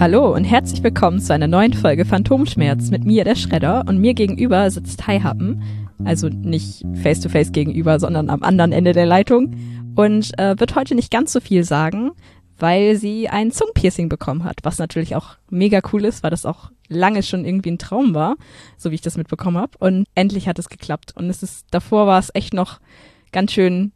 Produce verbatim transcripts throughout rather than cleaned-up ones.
Hallo und herzlich willkommen zu einer neuen Folge Phantomschmerz mit mir, der Schredder, und mir gegenüber sitzt Hi-Happen, also nicht face-to-face gegenüber, sondern am anderen Ende der Leitung, und äh, wird heute nicht ganz so viel sagen, weil sie ein Zungenpiercing bekommen hat, was natürlich auch mega cool ist, weil das auch lange schon irgendwie ein Traum war, so wie ich das mitbekommen habe, und endlich hat es geklappt. Und es ist, davor war es echt noch ganz schön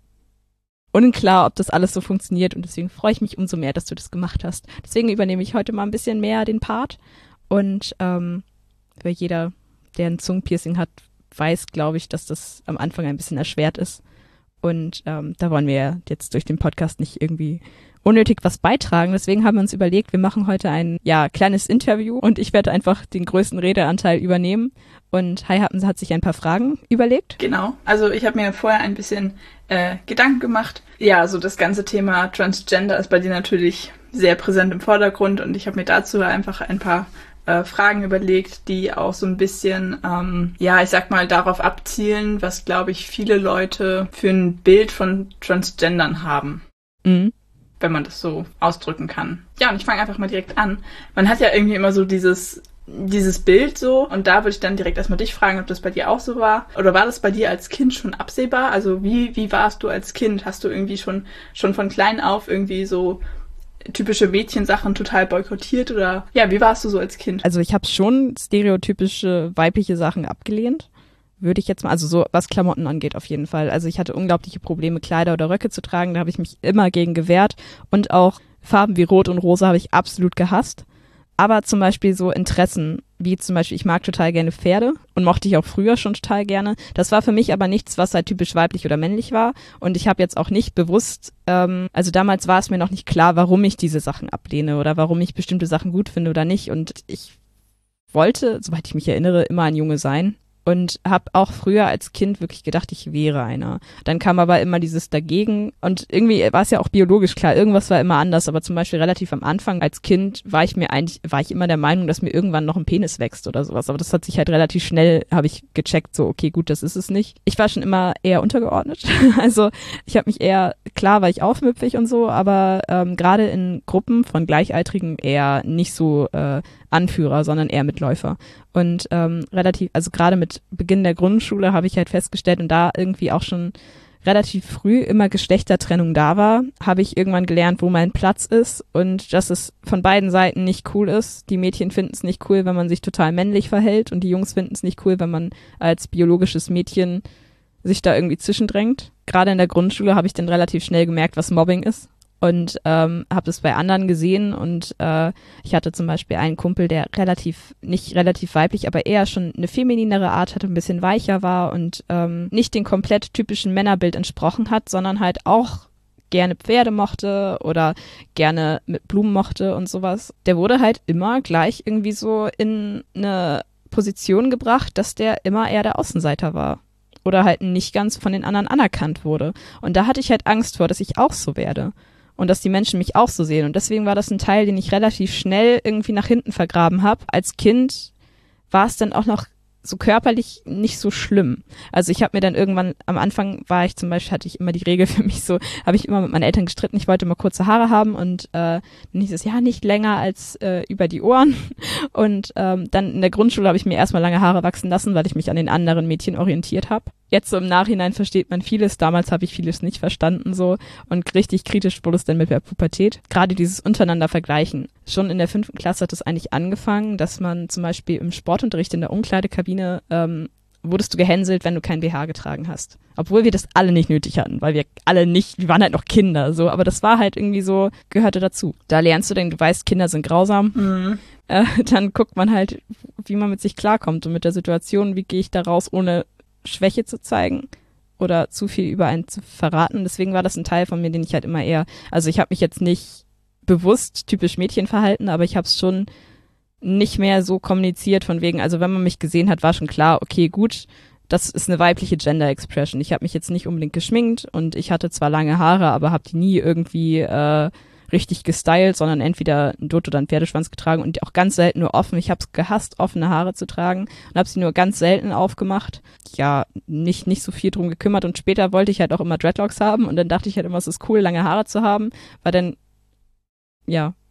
unklar, ob das alles so funktioniert, und deswegen freue ich mich umso mehr, dass du das gemacht hast. Deswegen übernehme ich heute mal ein bisschen mehr den Part, und ähm, für jeder, der ein Zungenpiercing hat, weiß, glaube ich, dass das am Anfang ein bisschen erschwert ist, und ähm, da wollen wir jetzt durch den Podcast nicht irgendwie unnötig was beitragen. Deswegen haben wir uns überlegt, wir machen heute ein ja kleines Interview, und ich werde einfach den größten Redeanteil übernehmen, und Hi-Happen hat sich ein paar Fragen überlegt. Genau, also ich habe mir vorher ein bisschen äh, Gedanken gemacht. Ja, so das ganze Thema Transgender ist bei dir natürlich sehr präsent im Vordergrund, und ich habe mir dazu einfach ein paar äh, Fragen überlegt, die auch so ein bisschen, ähm, ja, ich sag mal, darauf abzielen, was, glaube ich, viele Leute für ein Bild von Transgendern haben. Mhm. Wenn man das so ausdrücken kann. Ja, und ich fange einfach mal direkt an. Man hat ja irgendwie immer so dieses dieses Bild so, und da würde ich dann direkt erstmal dich fragen, ob das bei dir auch so war. Oder war das bei dir als Kind schon absehbar? Also wie wie warst du als Kind? Hast du irgendwie schon schon von klein auf irgendwie so typische Mädchensachen total boykottiert, oder ja, wie warst du so als Kind? Also ich habe schon stereotypische weibliche Sachen abgelehnt, würde ich jetzt mal, also so was Klamotten angeht auf jeden Fall. Also ich hatte unglaubliche Probleme, Kleider oder Röcke zu tragen, da habe ich mich immer gegen gewehrt, und auch Farben wie Rot und Rosa habe ich absolut gehasst. Aber zum Beispiel so Interessen, wie zum Beispiel, ich mag total gerne Pferde und mochte ich auch früher schon total gerne. Das war für mich aber nichts, was halt typisch weiblich oder männlich war, und ich habe jetzt auch nicht bewusst, ähm, also damals war es mir noch nicht klar, warum ich diese Sachen ablehne oder warum ich bestimmte Sachen gut finde oder nicht, und ich wollte, soweit ich mich erinnere, immer ein Junge sein. Und habe auch früher als Kind wirklich gedacht, ich wäre einer. Dann kam aber immer dieses Dagegen, und irgendwie war es ja auch biologisch klar, irgendwas war immer anders, aber zum Beispiel relativ am Anfang als Kind war ich mir eigentlich, war ich immer der Meinung, dass mir irgendwann noch ein Penis wächst oder sowas, aber das hat sich halt relativ schnell, habe ich gecheckt, so okay, gut, das ist es nicht. Ich war schon immer eher untergeordnet, also ich habe mich eher, klar war ich aufmüpfig und so, aber ähm, gerade in Gruppen von Gleichaltrigen eher nicht so äh, Anführer, sondern eher Mitläufer. Und ähm, relativ, also gerade mit Beginn der Grundschule habe ich halt festgestellt, und da irgendwie auch schon relativ früh immer Geschlechtertrennung da war, habe ich irgendwann gelernt, wo mein Platz ist, und dass es von beiden Seiten nicht cool ist. Die Mädchen finden es nicht cool, wenn man sich total männlich verhält, und die Jungs finden es nicht cool, wenn man als biologisches Mädchen sich da irgendwie zwischendrängt. Gerade in der Grundschule habe ich dann relativ schnell gemerkt, was Mobbing ist. Und ähm, habe das bei anderen gesehen, und äh, ich hatte zum Beispiel einen Kumpel, der relativ, nicht relativ weiblich, aber eher schon eine femininere Art hatte, ein bisschen weicher war und ähm, nicht den komplett typischen Männerbild entsprochen hat, sondern halt auch gerne Pferde mochte oder gerne mit Blumen mochte und sowas. Der wurde halt immer gleich irgendwie so in eine Position gebracht, dass der immer eher der Außenseiter war. Oder halt nicht ganz von den anderen anerkannt wurde. Und da hatte ich halt Angst vor, dass ich auch so werde. Und dass die Menschen mich auch so sehen. Und deswegen war das ein Teil, den ich relativ schnell irgendwie nach hinten vergraben habe. Als Kind war es dann auch noch so körperlich nicht so schlimm. Also ich habe mir dann irgendwann, am Anfang war ich zum Beispiel, hatte ich immer die Regel für mich so, habe ich immer mit meinen Eltern gestritten, ich wollte mal kurze Haare haben, und äh, dann hieß es, ja, nicht länger als äh, über die Ohren. Und ähm, dann in der Grundschule habe ich mir erstmal lange Haare wachsen lassen, weil ich mich an den anderen Mädchen orientiert habe. Jetzt so im Nachhinein versteht man vieles, damals habe ich vieles nicht verstanden so, und richtig kritisch wurde es dann mit der Pubertät. Gerade dieses untereinander Vergleichen. Schon in der fünften Klasse hat es eigentlich angefangen, dass man zum Beispiel im Sportunterricht in der Umkleidekabine ähm, wurdest du gehänselt, wenn du kein B H getragen hast. Obwohl wir das alle nicht nötig hatten, weil wir alle nicht, wir waren halt noch Kinder so, aber das war halt irgendwie so, gehörte dazu. Da lernst du denn, du weißt, Kinder sind grausam. Mhm. Äh, dann guckt man halt, wie man mit sich klarkommt und mit der Situation, wie gehe ich da raus, ohne Schwäche zu zeigen oder zu viel über einen zu verraten. Deswegen war das ein Teil von mir, den ich halt immer eher, also ich habe mich jetzt nicht bewusst typisch Mädchen verhalten, aber ich habe es schon nicht mehr so kommuniziert von wegen, also wenn man mich gesehen hat, war schon klar, okay, gut, das ist eine weibliche Gender Expression. Ich habe mich jetzt nicht unbedingt geschminkt, und ich hatte zwar lange Haare, aber habe die nie irgendwie äh, richtig gestylt, sondern entweder ein Dutt oder einen Pferdeschwanz getragen, und auch ganz selten nur offen. Ich habe es gehasst, offene Haare zu tragen, und habe sie nur ganz selten aufgemacht. Ja, nicht nicht so viel drum gekümmert, und später wollte ich halt auch immer Dreadlocks haben, und dann dachte ich halt immer, es ist cool, lange Haare zu haben, weil dann, ja,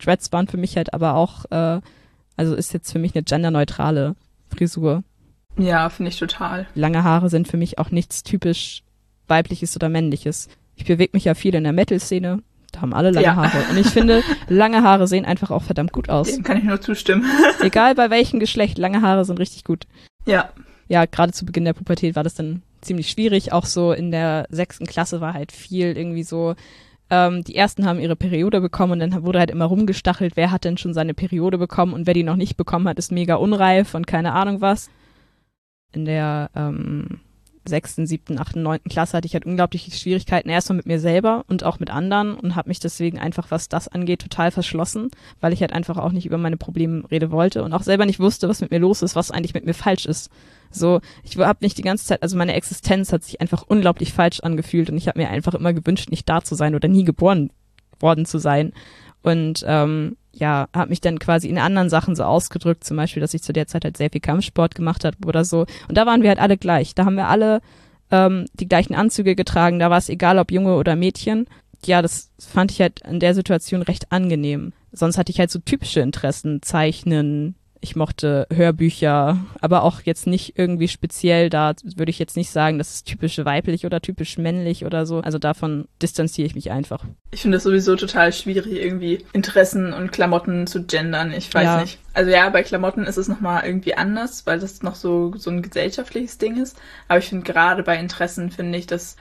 Dreads waren für mich halt aber auch, äh, also ist jetzt für mich eine genderneutrale Frisur. Ja, finde ich total. Lange Haare sind für mich auch nichts typisch weibliches oder männliches. Ich bewege mich ja viel in der Metal-Szene. Da haben alle lange Ja. Haare. Und ich finde, lange Haare sehen einfach auch verdammt gut aus. Dem kann ich nur zustimmen. Egal bei welchem Geschlecht, lange Haare sind richtig gut. Ja. Ja, gerade zu Beginn der Pubertät war das dann ziemlich schwierig. Auch so in der sechsten Klasse war halt viel irgendwie so, ähm, die ersten haben ihre Periode bekommen und dann wurde halt immer rumgestachelt, wer hat denn schon seine Periode bekommen und wer die noch nicht bekommen hat, ist mega unreif und keine Ahnung was. In der ähm, sechsten, siebten, achten, neunten Klasse hatte ich halt unglaubliche Schwierigkeiten, erstmal mit mir selber und auch mit anderen und habe mich deswegen einfach, was das angeht, total verschlossen, weil ich halt einfach auch nicht über meine Probleme reden wollte und auch selber nicht wusste, was mit mir los ist, was eigentlich mit mir falsch ist. So, ich habe nicht die ganze Zeit, also meine Existenz hat sich einfach unglaublich falsch angefühlt und ich habe mir einfach immer gewünscht, nicht da zu sein oder nie geboren worden zu sein. Und ähm, ja, habe mich dann quasi in anderen Sachen so ausgedrückt, zum Beispiel, dass ich zu der Zeit halt sehr viel Kampfsport gemacht habe oder so. Und da waren wir halt alle gleich. Da haben wir alle ähm, die gleichen Anzüge getragen. Da war es egal, ob Junge oder Mädchen. Ja, das fand ich halt in der Situation recht angenehm. Sonst hatte ich halt so typische Interessen, Zeichnen. Ich mochte Hörbücher, aber auch jetzt nicht irgendwie speziell, da würde ich jetzt nicht sagen, das ist typisch weiblich oder typisch männlich oder so. Also davon distanziere ich mich einfach. Ich finde es sowieso total schwierig, irgendwie Interessen und Klamotten zu gendern. Ich weiß Ja. nicht. Also ja, bei Klamotten ist es nochmal irgendwie anders, weil das noch so, so ein gesellschaftliches Ding ist. Aber ich finde gerade bei Interessen finde ich das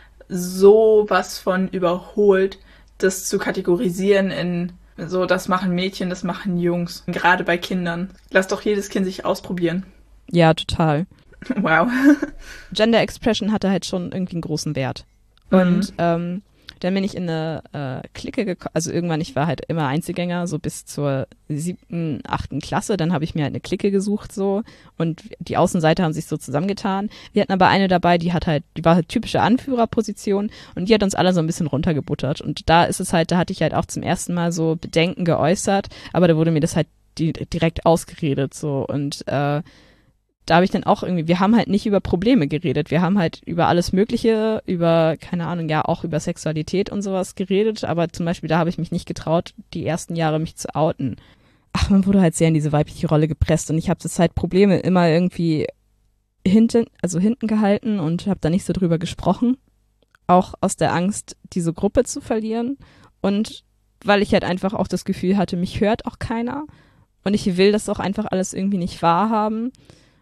so was von überholt, das zu kategorisieren in so, das machen Mädchen, das machen Jungs. Gerade bei Kindern. Lass doch jedes Kind sich ausprobieren. Ja, total. Wow. Gender Expression hatte halt schon irgendwie einen großen Wert. Mhm. Und ähm, dann bin ich in eine äh, Clique gekommen, also irgendwann, ich war halt immer Einzelgänger, so bis zur siebten, achten Klasse, dann habe ich mir halt eine Clique gesucht so und die Außenseiter haben sich so zusammengetan. Wir hatten aber eine dabei, die hat halt, die war halt typische Anführerposition und die hat uns alle so ein bisschen runtergebuttert und da ist es halt, da hatte ich halt auch zum ersten Mal so Bedenken geäußert, aber da wurde mir das halt die, direkt ausgeredet so und äh, da habe ich dann auch irgendwie, wir haben halt nicht über Probleme geredet, wir haben halt über alles Mögliche, über, keine Ahnung, ja auch über Sexualität und sowas geredet, aber zum Beispiel da habe ich mich nicht getraut, die ersten Jahre mich zu outen. Ach, man wurde halt sehr in diese weibliche Rolle gepresst und ich habe das halt Probleme immer irgendwie hinten, also hinten gehalten und habe da nicht so drüber gesprochen, auch aus der Angst, diese Gruppe zu verlieren und weil ich halt einfach auch das Gefühl hatte, mich hört auch keiner und ich will das auch einfach alles irgendwie nicht wahrhaben.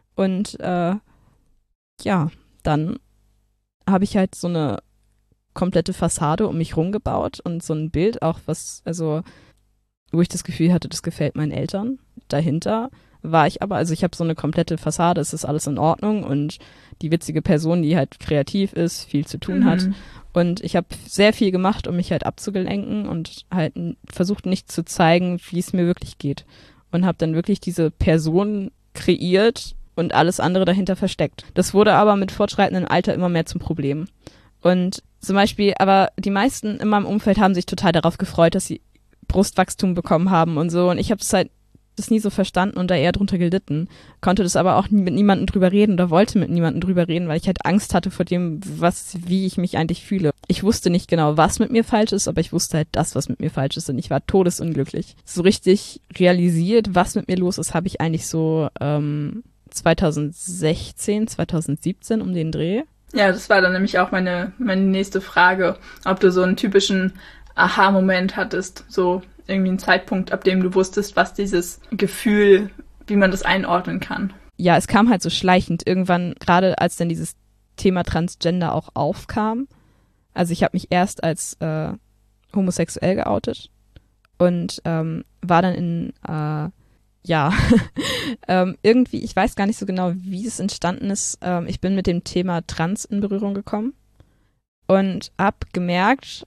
Und äh, ja, dann habe ich halt so eine komplette Fassade um mich rumgebaut und so ein Bild auch, was, also, wo ich das Gefühl hatte, das gefällt meinen Eltern. Dahinter war ich aber, also ich habe so eine komplette Fassade, es ist alles in Ordnung und die witzige Person, die halt kreativ ist, viel zu tun Mhm. hat. Und ich habe sehr viel gemacht, um mich halt abzugelenken und halt n- versucht nicht zu zeigen, wie es mir wirklich geht. Und habe dann wirklich diese Person kreiert, und alles andere dahinter versteckt. Das wurde aber mit fortschreitendem Alter immer mehr zum Problem. Und zum Beispiel, aber die meisten in meinem Umfeld haben sich total darauf gefreut, dass sie Brustwachstum bekommen haben und so. Und ich habe es halt das nie so verstanden und da eher drunter gelitten. Konnte das aber auch nie mit niemandem drüber reden oder wollte mit niemandem drüber reden, weil ich halt Angst hatte vor dem, was, wie ich mich eigentlich fühle. Ich wusste nicht genau, was mit mir falsch ist, aber ich wusste halt das, was mit mir falsch ist und ich war todesunglücklich. So richtig realisiert, was mit mir los ist, habe ich eigentlich so ähm, zwanzig sechzehn, zwanzig siebzehn um den Dreh. Ja, das war dann nämlich auch meine, meine nächste Frage, ob du so einen typischen Aha-Moment hattest, so irgendwie einen Zeitpunkt, ab dem du wusstest, was dieses Gefühl, wie man das einordnen kann. Ja, es kam halt so schleichend irgendwann, gerade als dann dieses Thema Transgender auch aufkam. Also ich habe mich erst als äh, homosexuell geoutet und ähm, war dann in äh, ja, ähm, irgendwie, ich weiß gar nicht so genau, wie es entstanden ist. Ähm, ich bin mit dem Thema Trans in Berührung gekommen und habe gemerkt,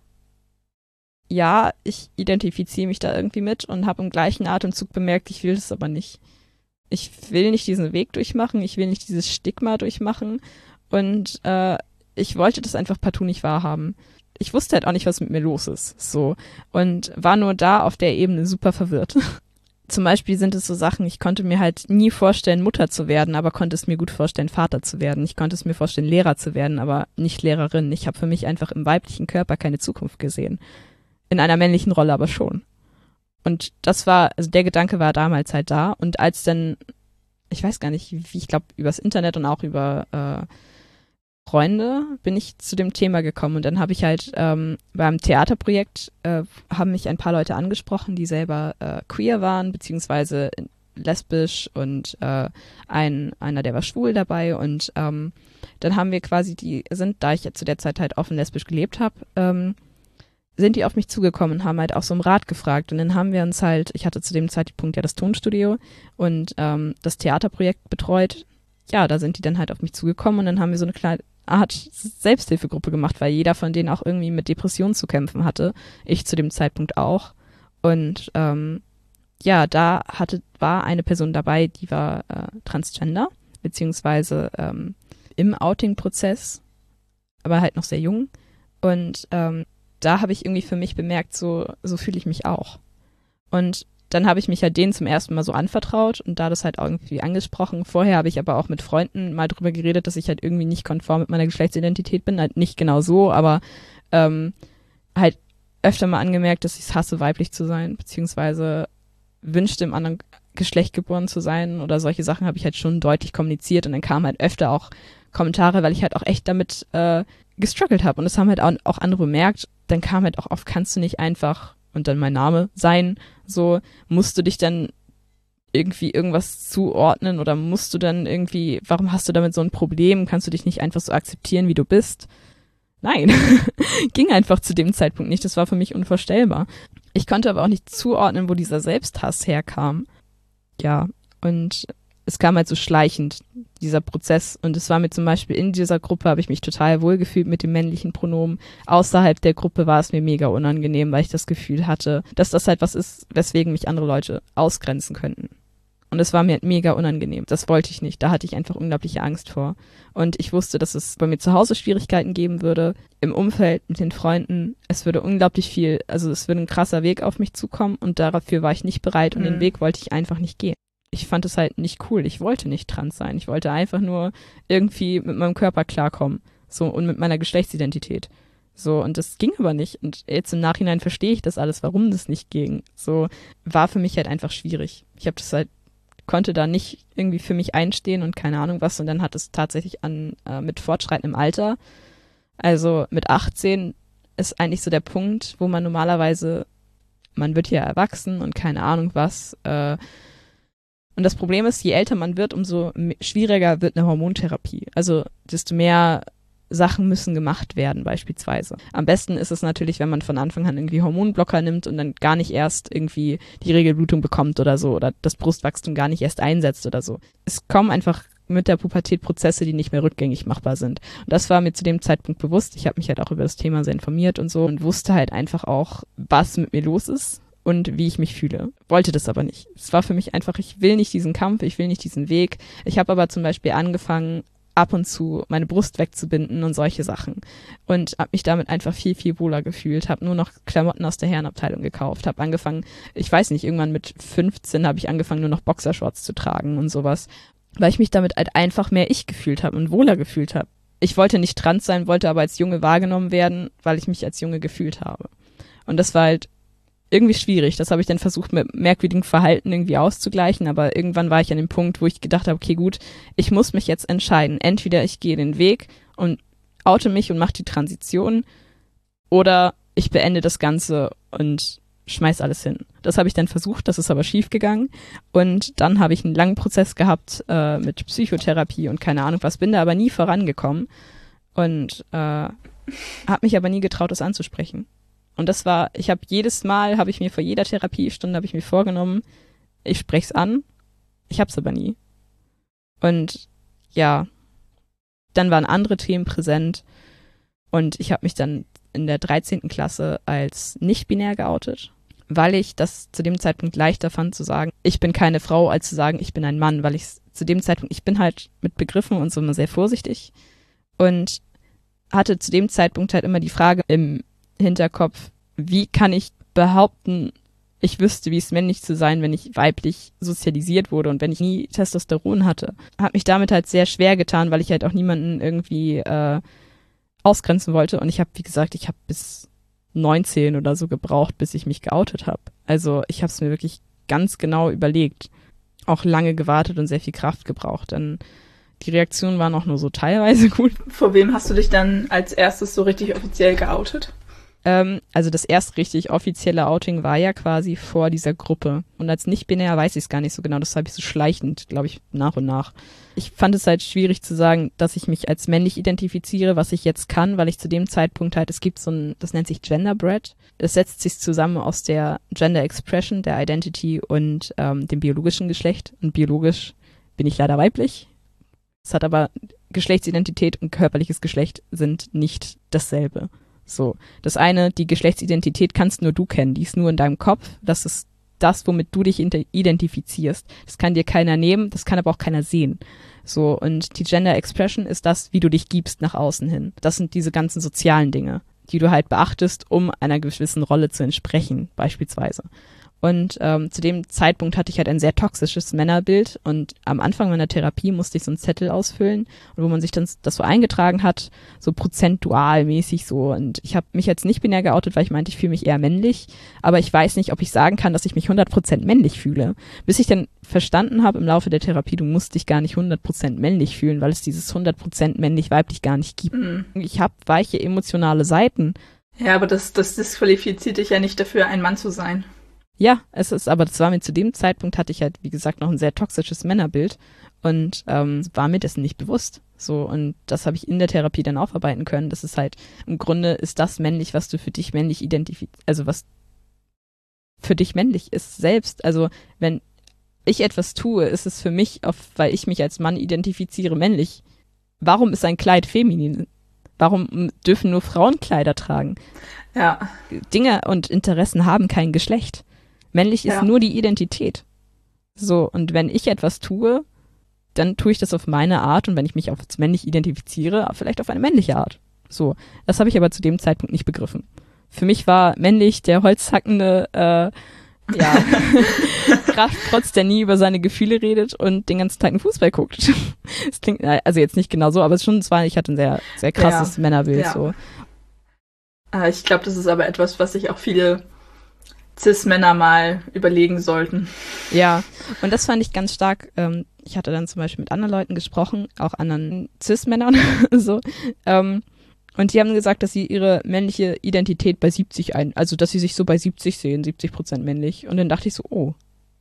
ja, ich identifiziere mich da irgendwie mit und habe im gleichen Atemzug bemerkt, ich will das aber nicht. Ich will nicht diesen Weg durchmachen, ich will nicht dieses Stigma durchmachen und äh, ich wollte das einfach partout nicht wahrhaben. Ich wusste halt auch nicht, was mit mir los ist, so, und war nur da auf der Ebene super verwirrt. Zum Beispiel sind es so Sachen, ich konnte mir halt nie vorstellen, Mutter zu werden, aber konnte es mir gut vorstellen, Vater zu werden. Ich konnte es mir vorstellen, Lehrer zu werden, aber nicht Lehrerin. Ich habe für mich einfach im weiblichen Körper keine Zukunft gesehen. In einer männlichen Rolle aber schon. Und das war, also der Gedanke war damals halt da. Und als dann, ich weiß gar nicht, wie, ich glaube, übers Internet und auch über äh, Freunde bin ich zu dem Thema gekommen. Und dann habe ich halt ähm, beim Theaterprojekt, äh, haben mich ein paar Leute angesprochen, die selber äh, queer waren, beziehungsweise lesbisch und äh, ein einer, der war schwul dabei. Und ähm, dann haben wir quasi die, sind, da ich jetzt zu der Zeit halt offen lesbisch gelebt habe, ähm, sind die auf mich zugekommen und haben halt auch so um Rat gefragt. Und dann haben wir uns halt, ich hatte zu dem Zeitpunkt ja das Tonstudio und ähm, das Theaterprojekt betreut. Ja, da sind die dann halt auf mich zugekommen und dann haben wir so eine kleine Art Selbsthilfegruppe gemacht, weil jeder von denen auch irgendwie mit Depressionen zu kämpfen hatte. Ich zu dem Zeitpunkt auch. Und ähm, ja, da hatte, war eine Person dabei, die war äh, Transgender, beziehungsweise ähm, im Outing-Prozess, aber halt noch sehr jung. Und ähm, da habe ich irgendwie für mich bemerkt, so, so fühle ich mich auch. Und dann habe ich mich halt denen zum ersten Mal so anvertraut und da das halt irgendwie angesprochen. Vorher habe ich aber auch mit Freunden mal drüber geredet, dass ich halt irgendwie nicht konform mit meiner Geschlechtsidentität bin. Halt nicht genau so, aber ähm, halt öfter mal angemerkt, dass ich es hasse, weiblich zu sein, beziehungsweise wünschte, im anderen Geschlecht geboren zu sein oder solche Sachen habe ich halt schon deutlich kommuniziert und dann kamen halt öfter auch Kommentare, weil ich halt auch echt damit äh, gestruggelt habe und das haben halt auch, auch andere bemerkt. Dann kam halt auch oft, kannst du nicht einfach und dann mein Name sein, so musst du dich dann irgendwie irgendwas zuordnen oder musst du dann irgendwie, warum hast du damit so ein Problem, kannst du dich nicht einfach so akzeptieren, wie du bist? Nein, ging einfach zu dem Zeitpunkt nicht, das war für mich unvorstellbar. Ich konnte aber auch nicht zuordnen, wo dieser Selbsthass herkam. Ja, und es kam halt so schleichend, dieser Prozess. Und es war mir zum Beispiel in dieser Gruppe, habe ich mich total wohlgefühlt mit dem männlichen Pronomen. Außerhalb der Gruppe war es mir mega unangenehm, weil ich das Gefühl hatte, dass das halt was ist, weswegen mich andere Leute ausgrenzen könnten. Und es war mir halt mega unangenehm. Das wollte ich nicht. Da hatte ich einfach unglaubliche Angst vor. Und ich wusste, dass es bei mir zu Hause Schwierigkeiten geben würde, im Umfeld, mit den Freunden. Es würde unglaublich viel, also es würde ein krasser Weg auf mich zukommen und dafür war ich nicht bereit und mhm. den Weg wollte ich einfach nicht gehen. Ich fand es halt nicht cool. Ich wollte nicht trans sein. Ich wollte einfach nur irgendwie mit meinem Körper klarkommen. So, und mit meiner Geschlechtsidentität. So, und das ging aber nicht. Und jetzt im Nachhinein verstehe ich das alles, warum das nicht ging. So, war für mich halt einfach schwierig. Ich habe das halt, konnte da nicht irgendwie für mich einstehen und keine Ahnung was. Und dann hat es tatsächlich an, äh, mit fortschreitendem Alter, also mit achtzehn ist eigentlich so der Punkt, wo man normalerweise, man wird ja erwachsen und keine Ahnung was, äh, und das Problem ist, je älter man wird, umso schwieriger wird eine Hormontherapie. Also desto mehr Sachen müssen gemacht werden beispielsweise. Am besten ist es natürlich, wenn man von Anfang an irgendwie Hormonblocker nimmt und dann gar nicht erst irgendwie die Regelblutung bekommt oder so oder das Brustwachstum gar nicht erst einsetzt oder so. Es kommen einfach mit der Pubertät Prozesse, die nicht mehr rückgängig machbar sind. Und das war mir zu dem Zeitpunkt bewusst. Ich habe mich halt auch über das Thema sehr informiert und so und wusste halt einfach auch, was mit mir los ist und wie ich mich fühle. Wollte das aber nicht. Es war für mich einfach, ich will nicht diesen Kampf, ich will nicht diesen Weg. Ich habe aber zum Beispiel angefangen, ab und zu meine Brust wegzubinden und solche Sachen. Und habe mich damit einfach viel, viel wohler gefühlt. Habe nur noch Klamotten aus der Herrenabteilung gekauft. Habe angefangen, ich weiß nicht, irgendwann mit fünfzehn habe ich angefangen, nur noch Boxershorts zu tragen und sowas. Weil ich mich damit halt einfach mehr ich gefühlt habe und wohler gefühlt habe. Ich wollte nicht trans sein, wollte aber als Junge wahrgenommen werden, weil ich mich als Junge gefühlt habe. Und das war halt irgendwie schwierig. Das habe ich dann versucht, mit merkwürdigem Verhalten irgendwie auszugleichen, aber irgendwann war ich an dem Punkt, wo ich gedacht habe, okay, gut, ich muss mich jetzt entscheiden. Entweder ich gehe den Weg und oute mich und mache die Transition oder ich beende das Ganze und schmeiß alles hin. Das habe ich dann versucht, das ist aber schief gegangen und dann habe ich einen langen Prozess gehabt äh, mit Psychotherapie und keine Ahnung was, bin da aber nie vorangekommen und äh, habe mich aber nie getraut, das anzusprechen. Und das war, ich habe jedes Mal, habe ich mir vor jeder Therapiestunde, habe ich mir vorgenommen, ich spreche es an, ich habe es aber nie. Und ja, dann waren andere Themen präsent und ich habe mich dann in der dreizehnten Klasse als nicht-binär geoutet, weil ich das zu dem Zeitpunkt leichter fand zu sagen, ich bin keine Frau, als zu sagen, ich bin ein Mann, weil ich zu dem Zeitpunkt, ich bin halt mit Begriffen und so immer sehr vorsichtig und hatte zu dem Zeitpunkt halt immer die Frage im Hinterkopf, wie kann ich behaupten, ich wüsste, wie es männlich zu sein, wenn ich weiblich sozialisiert wurde und wenn ich nie Testosteron hatte. Hat mich damit halt sehr schwer getan, weil ich halt auch niemanden irgendwie äh, ausgrenzen wollte und ich habe, wie gesagt, ich habe bis neunzehn oder so gebraucht, bis ich mich geoutet habe. Also ich habe es mir wirklich ganz genau überlegt, auch lange gewartet und sehr viel Kraft gebraucht. Denn die Reaktionen waren auch nur so teilweise gut. Vor wem hast du dich dann als erstes so richtig offiziell geoutet? Ähm, also das erste richtig offizielle Outing war ja quasi vor dieser Gruppe. Und als nicht-binär weiß ich es gar nicht so genau. Das habe ich so schleichend, glaube ich, nach und nach. Ich fand es halt schwierig zu sagen, dass ich mich als männlich identifiziere, was ich jetzt kann, weil ich zu dem Zeitpunkt halt, es gibt so ein, das nennt sich Genderbread. Es setzt sich zusammen aus der Gender Expression, der Identity und ähm, dem biologischen Geschlecht. Und biologisch bin ich leider weiblich. Es hat aber Geschlechtsidentität und körperliches Geschlecht sind nicht dasselbe. So, das eine, die Geschlechtsidentität kannst nur du kennen, die ist nur in deinem Kopf, das ist das, womit du dich identifizierst. Das kann dir keiner nehmen, das kann aber auch keiner sehen. So, und die Gender Expression ist das, wie du dich gibst nach außen hin. Das sind diese ganzen sozialen Dinge, die du halt beachtest, um einer gewissen Rolle zu entsprechen, beispielsweise. Und ähm, zu dem Zeitpunkt hatte ich halt ein sehr toxisches Männerbild und am Anfang meiner Therapie musste ich so einen Zettel ausfüllen, wo man sich dann das so eingetragen hat, so prozentual mäßig so. Und ich habe mich jetzt nicht binär geoutet, weil ich meinte, ich fühle mich eher männlich, aber ich weiß nicht, ob ich sagen kann, dass ich mich hundert Prozent männlich fühle. Bis ich dann verstanden habe im Laufe der Therapie, du musst dich gar nicht hundert Prozent männlich fühlen, weil es dieses hundert Prozent männlich-weiblich gar nicht gibt. Mhm. Ich habe weiche emotionale Seiten. Ja, aber das, das disqualifiziert dich ja nicht dafür, ein Mann zu sein. Ja, es ist, aber das war mir zu dem Zeitpunkt, hatte ich halt, wie gesagt, noch ein sehr toxisches Männerbild und ähm, war mir dessen nicht bewusst. So, und das habe ich in der Therapie dann aufarbeiten können. Das ist halt, im Grunde ist das männlich, was du für dich männlich identifizierst, also was für dich männlich ist selbst. Also, wenn ich etwas tue, ist es für mich, auf, weil ich mich als Mann identifiziere, männlich. Warum ist ein Kleid feminin? Warum dürfen nur Frauen Kleider tragen? Ja. Dinge und Interessen haben kein Geschlecht. Männlich ist ja nur die Identität. So, und wenn ich etwas tue, dann tue ich das auf meine Art und wenn ich mich als männlich identifiziere, vielleicht auf eine männliche Art. So, das habe ich aber zu dem Zeitpunkt nicht begriffen. Für mich war männlich der holzhackende, äh, ja, Kraftprotz, der nie über seine Gefühle redet und den ganzen Tag einen Fußball guckt. Das klingt, also jetzt nicht genau so, aber es schon, es war, ich hatte ein sehr, sehr krasses ja, Männerbild, ja. So. Ich glaube, das ist aber etwas, was sich auch viele Cis-Männer mal überlegen sollten. Ja, und das fand ich ganz stark. Ähm, ich hatte dann zum Beispiel mit anderen Leuten gesprochen, auch anderen Cis-Männern, so, ähm, und die haben gesagt, dass sie ihre männliche Identität bei siebzig ein, also dass sie sich so bei siebzig sehen, siebzig Prozent männlich. Und dann dachte ich so, oh.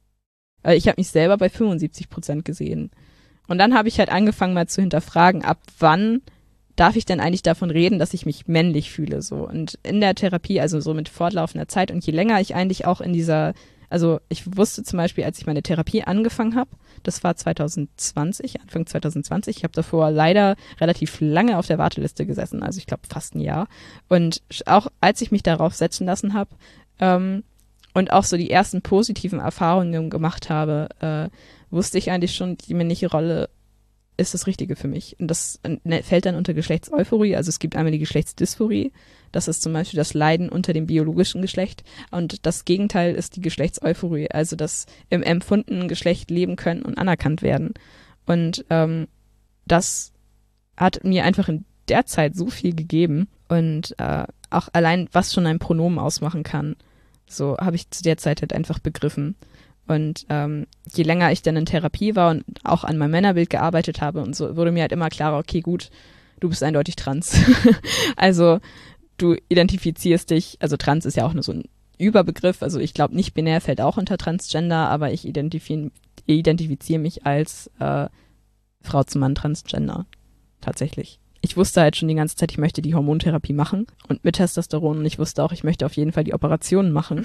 Äh, ich habe mich selber bei fünfundsiebzig Prozent gesehen. Und dann habe ich halt angefangen mal zu hinterfragen, ab wann darf ich denn eigentlich davon reden, dass ich mich männlich fühle, so. Und in der Therapie, also so mit fortlaufender Zeit und je länger ich eigentlich auch in dieser, also ich wusste zum Beispiel, als ich meine Therapie angefangen habe, das war zwanzig zwanzig, Anfang zwanzig zwanzig, ich habe davor leider relativ lange auf der Warteliste gesessen, also ich glaube fast ein Jahr. Und auch als ich mich darauf setzen lassen habe ähm, und auch so die ersten positiven Erfahrungen gemacht habe, äh, wusste ich eigentlich schon, die männliche Rolle ist das Richtige für mich. Und das fällt dann unter Geschlechtseuphorie. Also es gibt einmal die Geschlechtsdysphorie. Das ist zum Beispiel das Leiden unter dem biologischen Geschlecht. Und das Gegenteil ist die Geschlechtseuphorie. Also das im empfundenen Geschlecht leben können und anerkannt werden. Und ähm, das hat mir einfach in der Zeit so viel gegeben. Und äh, auch allein, was schon ein Pronomen ausmachen kann, so habe ich zu der Zeit halt einfach begriffen. Und ähm, je länger ich dann in Therapie war und auch an meinem Männerbild gearbeitet habe und so, wurde mir halt immer klarer, okay, gut, du bist eindeutig trans. Also du identifizierst dich, also trans ist ja auch nur so ein Überbegriff, also ich glaube, nicht binär fällt auch unter Transgender, aber ich identifiziere identifiziere mich als äh, Frau zum Mann Transgender, tatsächlich. Ich wusste halt schon die ganze Zeit, ich möchte die Hormontherapie machen und mit Testosteron und ich wusste auch, ich möchte auf jeden Fall die Operationen machen.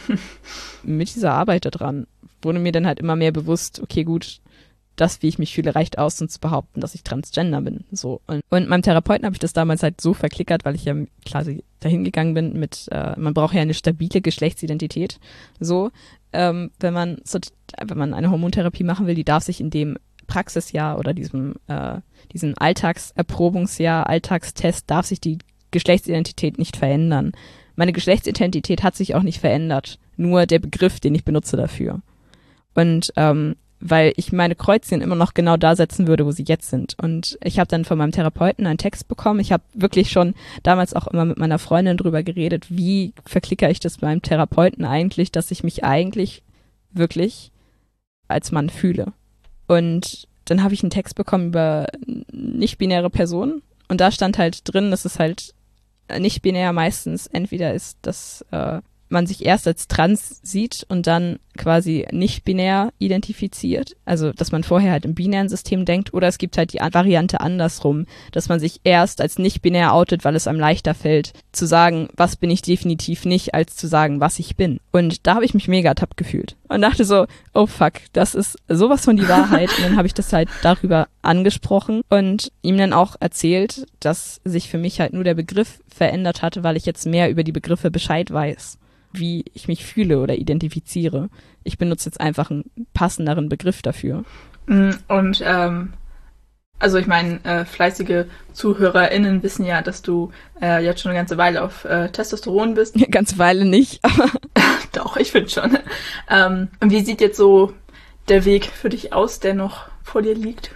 Mit dieser Arbeit daran wurde mir dann halt immer mehr bewusst, okay, gut, das, wie ich mich fühle, reicht aus, um zu behaupten, dass ich Transgender bin. So. Und, und meinem Therapeuten habe ich das damals halt so verklickert, weil ich ja quasi dahin gegangen bin mit, äh, man braucht ja eine stabile Geschlechtsidentität. So, ähm, wenn man so, wenn man eine Hormontherapie machen will, die darf sich in dem Praxisjahr oder diesem, äh, diesem Alltagserprobungsjahr, Alltagstest, darf sich die Geschlechtsidentität nicht verändern. Meine Geschlechtsidentität hat sich auch nicht verändert. Nur der Begriff, den ich benutze dafür. Und ähm, weil ich meine Kreuzchen immer noch genau da setzen würde, wo sie jetzt sind. Und ich habe dann von meinem Therapeuten einen Text bekommen. Ich habe wirklich schon damals auch immer mit meiner Freundin drüber geredet, wie verklickere ich das beim Therapeuten eigentlich, dass ich mich eigentlich wirklich als Mann fühle. Und dann habe ich einen Text bekommen über nicht-binäre Personen und da stand halt drin, dass es halt nicht-binär meistens entweder ist, dass äh, man sich erst als trans sieht und dann quasi nicht binär identifiziert, also dass man vorher halt im binären System denkt, oder es gibt halt die Variante andersrum, dass man sich erst als nicht binär outet, weil es einem leichter fällt, zu sagen, was bin ich definitiv nicht, als zu sagen, was ich bin. Und da habe ich mich mega ertappt gefühlt und dachte so, oh fuck, das ist sowas von die Wahrheit. Und dann habe ich das halt darüber angesprochen und ihm dann auch erzählt, dass sich für mich halt nur der Begriff verändert hatte, weil ich jetzt mehr über die Begriffe Bescheid weiß, wie ich mich fühle oder identifiziere. Ich benutze jetzt einfach einen passenderen Begriff dafür. Und ähm, also ich meine, äh, fleißige ZuhörerInnen wissen ja, dass du äh, jetzt schon eine ganze Weile auf äh, Testosteron bist. Eine ganze Weile nicht, aber doch, ich finde schon. Ähm, und wie sieht jetzt so der Weg für dich aus, der noch vor dir liegt?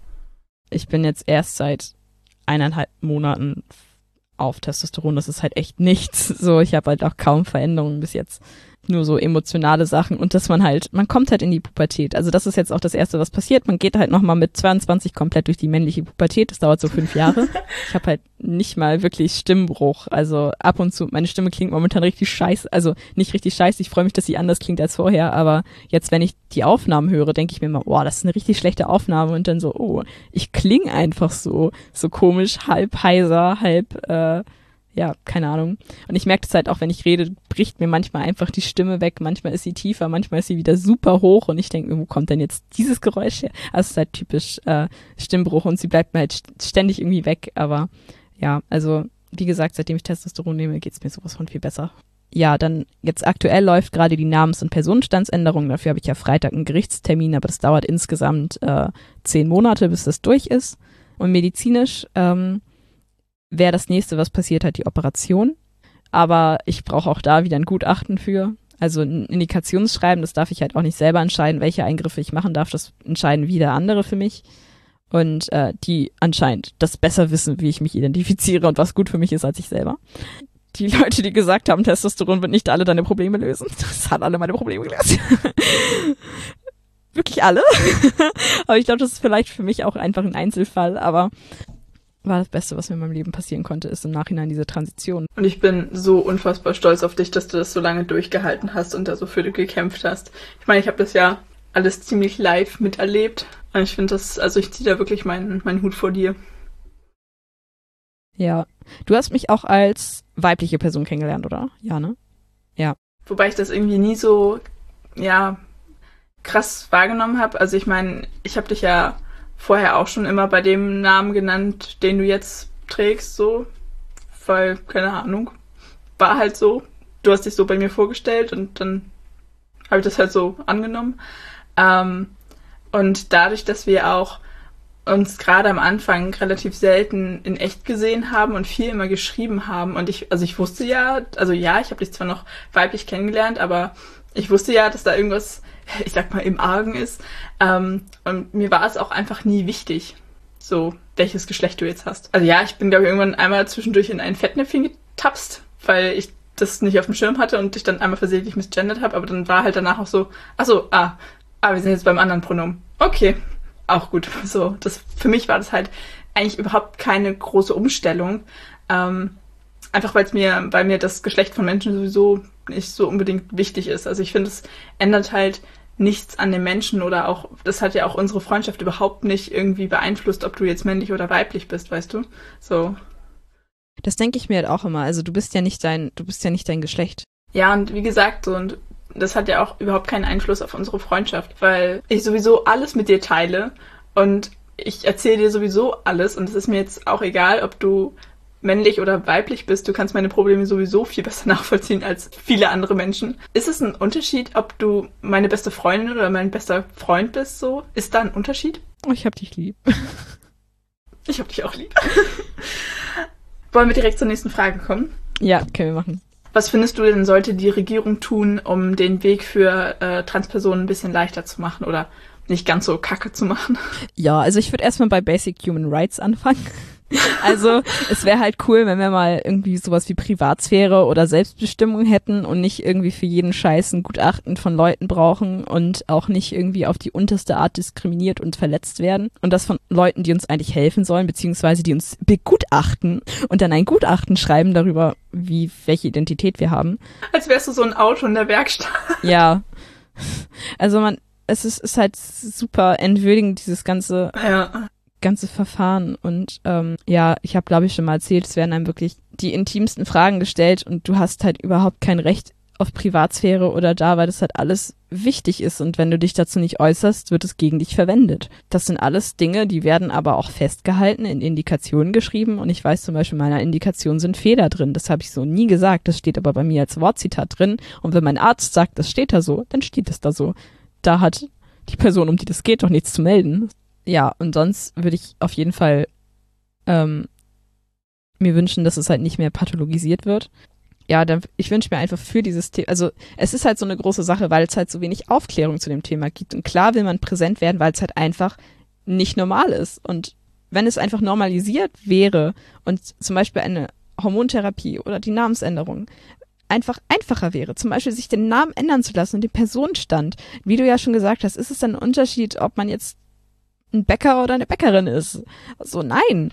Ich bin jetzt erst seit eineinhalb Monaten auf Testosteron, das ist halt echt nichts. So, ich habe halt auch kaum Veränderungen bis jetzt. Nur so emotionale Sachen und dass man halt, man kommt halt in die Pubertät. Also das ist jetzt auch das Erste, was passiert. Man geht halt nochmal mit zweiundzwanzig komplett durch die männliche Pubertät. Das dauert so fünf Jahre. Ich habe halt nicht mal wirklich Stimmbruch. Also ab und zu, meine Stimme klingt momentan richtig scheiße. Also nicht richtig scheiße, ich freue mich, dass sie anders klingt als vorher. Aber jetzt, wenn ich die Aufnahmen höre, denke ich mir immer, boah, das ist eine richtig schlechte Aufnahme. Und dann so, oh, ich klinge einfach so, so komisch, halb heiser, halb, äh, ja, keine Ahnung. Und ich merke das halt auch, wenn ich rede, bricht mir manchmal einfach die Stimme weg. Manchmal ist sie tiefer, manchmal ist sie wieder super hoch und ich denke mir, wo kommt denn jetzt dieses Geräusch her? Also es ist halt typisch äh, Stimmbruch und sie bleibt mir halt ständig irgendwie weg. Aber ja, also wie gesagt, seitdem ich Testosteron nehme, geht's mir sowas von viel besser. Ja, dann jetzt aktuell läuft gerade die Namens- und Personenstandsänderung. Dafür habe ich ja Freitag einen Gerichtstermin, aber das dauert insgesamt äh, zehn Monate, bis das durch ist. Und medizinisch ähm, wäre das nächste, was passiert, halt die Operation. Aber ich brauche auch da wieder ein Gutachten für. Also ein Indikationsschreiben, das darf ich halt auch nicht selber entscheiden, welche Eingriffe ich machen darf. Das entscheiden wieder andere für mich. Und äh, die anscheinend das besser wissen, wie ich mich identifiziere und was gut für mich ist als ich selber. Die Leute, die gesagt haben, Testosteron wird nicht alle deine Probleme lösen, das hat alle meine Probleme gelöst. Wirklich alle. Aber ich glaube, das ist vielleicht für mich auch einfach ein Einzelfall, aber war das Beste, was mir in meinem Leben passieren konnte, ist im Nachhinein diese Transition. Und ich bin so unfassbar stolz auf dich, dass du das so lange durchgehalten hast und da so für dich gekämpft hast. Ich meine, ich habe das ja alles ziemlich live miterlebt. Und ich finde das, also ich ziehe da wirklich meinen, meinen Hut vor dir. Ja. Du hast mich auch als weibliche Person kennengelernt, oder? Ja, ne? Ja. Wobei ich das irgendwie nie so, ja, krass wahrgenommen habe. Also ich meine, ich habe dich ja vorher auch schon immer bei dem Namen genannt, den du jetzt trägst, so, weil, keine Ahnung, war halt so. Du hast dich so bei mir vorgestellt und dann habe ich das halt so angenommen. Ähm, und dadurch, dass wir auch uns gerade am Anfang relativ selten in echt gesehen haben und viel immer geschrieben haben und ich, also ich wusste ja, also ja, ich habe dich zwar noch weiblich kennengelernt, aber ich wusste ja, dass da irgendwas, ich sag mal, im Argen ist. Ähm, und mir war es auch einfach nie wichtig, so, welches Geschlecht du jetzt hast. Also ja, ich bin, glaube ich, irgendwann einmal zwischendurch in ein Fettnäpfchen getapst, weil ich das nicht auf dem Schirm hatte und ich dann einmal versehentlich misgendert habe, aber dann war halt danach auch so, ach so, ah, ah, wir sind jetzt beim anderen Pronomen. Okay, auch gut. So, das, für mich war das halt eigentlich überhaupt keine große Umstellung. Ähm, einfach weil es mir, weil mir das Geschlecht von Menschen sowieso nicht so unbedingt wichtig ist. Also ich finde, es ändert halt nichts an den Menschen oder auch, das hat ja auch unsere Freundschaft überhaupt nicht irgendwie beeinflusst, ob du jetzt männlich oder weiblich bist, weißt du? So. Das denke ich mir halt auch immer. Also du bist ja nicht dein, du bist ja nicht dein Geschlecht. Ja, und wie gesagt, so, und das hat ja auch überhaupt keinen Einfluss auf unsere Freundschaft, weil ich sowieso alles mit dir teile und ich erzähle dir sowieso alles und es ist mir jetzt auch egal, ob du männlich oder weiblich bist, du kannst meine Probleme sowieso viel besser nachvollziehen als viele andere Menschen. Ist es ein Unterschied, ob du meine beste Freundin oder mein bester Freund bist, so? Ist da ein Unterschied? Oh, ich hab dich lieb. Ich hab dich auch lieb. Wollen wir direkt zur nächsten Frage kommen? Ja, können wir machen. Was findest du denn, sollte die Regierung tun, um den Weg für äh, Transpersonen ein bisschen leichter zu machen? Oder nicht ganz so kacke zu machen. Ja, also ich würde erstmal bei Basic Human Rights anfangen. Also es wäre halt cool, wenn wir mal irgendwie sowas wie Privatsphäre oder Selbstbestimmung hätten und nicht irgendwie für jeden Scheiß ein Gutachten von Leuten brauchen und auch nicht irgendwie auf die unterste Art diskriminiert und verletzt werden. Und das von Leuten, die uns eigentlich helfen sollen, beziehungsweise die uns begutachten und dann ein Gutachten schreiben darüber, wie welche Identität wir haben. Als wärst du so ein Auto in der Werkstatt. Ja, also man, es ist, ist halt super entwürdigend, dieses ganze... Ja. ganze Verfahren und ähm, ja, ich habe glaube ich schon mal erzählt, es werden einem wirklich die intimsten Fragen gestellt und du hast halt überhaupt kein Recht auf Privatsphäre oder da, weil das halt alles wichtig ist und wenn du dich dazu nicht äußerst, wird es gegen dich verwendet. Das sind alles Dinge, die werden aber auch festgehalten, in Indikationen geschrieben und ich weiß zum Beispiel, in meiner Indikation sind Fehler drin, das habe ich so nie gesagt, das steht aber bei mir als Wortzitat drin und wenn mein Arzt sagt, das steht da so, dann steht es da so. Da hat die Person, um die das geht, doch nichts zu melden. Ja, und sonst würde ich auf jeden Fall ähm, mir wünschen, dass es halt nicht mehr pathologisiert wird. Ja, dann, ich wünsche mir einfach für dieses Thema, also es ist halt so eine große Sache, weil es halt so wenig Aufklärung zu dem Thema gibt. Und klar will man präsent werden, weil es halt einfach nicht normal ist. Und wenn es einfach normalisiert wäre und zum Beispiel eine Hormontherapie oder die Namensänderung einfach einfacher wäre, zum Beispiel sich den Namen ändern zu lassen und den Personenstand, wie du ja schon gesagt hast, ist es dann ein Unterschied, ob man jetzt ein Bäcker oder eine Bäckerin ist. So, nein.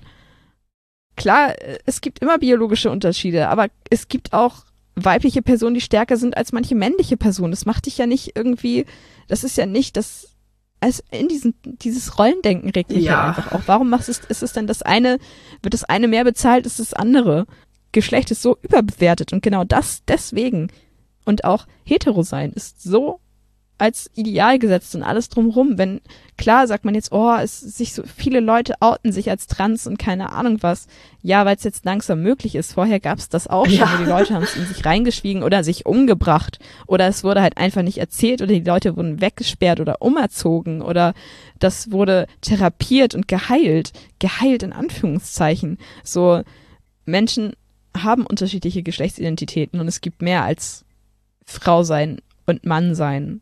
Klar, es gibt immer biologische Unterschiede, aber es gibt auch weibliche Personen, die stärker sind als manche männliche Personen. Das macht dich ja nicht irgendwie, das ist ja nicht das, also in diesen, dieses Rollendenken regt mich ja halt einfach auch. Warum machst es, ist es denn das eine, wird das eine mehr bezahlt als das andere? Geschlecht ist so überbewertet und genau das deswegen. Und auch hetero sein ist so als Ideal gesetzt und alles drumherum. Wenn, klar sagt man jetzt, oh, es sich so viele Leute outen sich als trans und keine Ahnung was. Ja, weil es jetzt langsam möglich ist. Vorher gab es das auch schon, ja. wo die Leute haben es in sich reingeschwiegen oder sich umgebracht oder es wurde halt einfach nicht erzählt oder die Leute wurden weggesperrt oder umerzogen oder das wurde therapiert und geheilt. Geheilt in Anführungszeichen. So, Menschen haben unterschiedliche Geschlechtsidentitäten und es gibt mehr als Frau sein und Mann sein.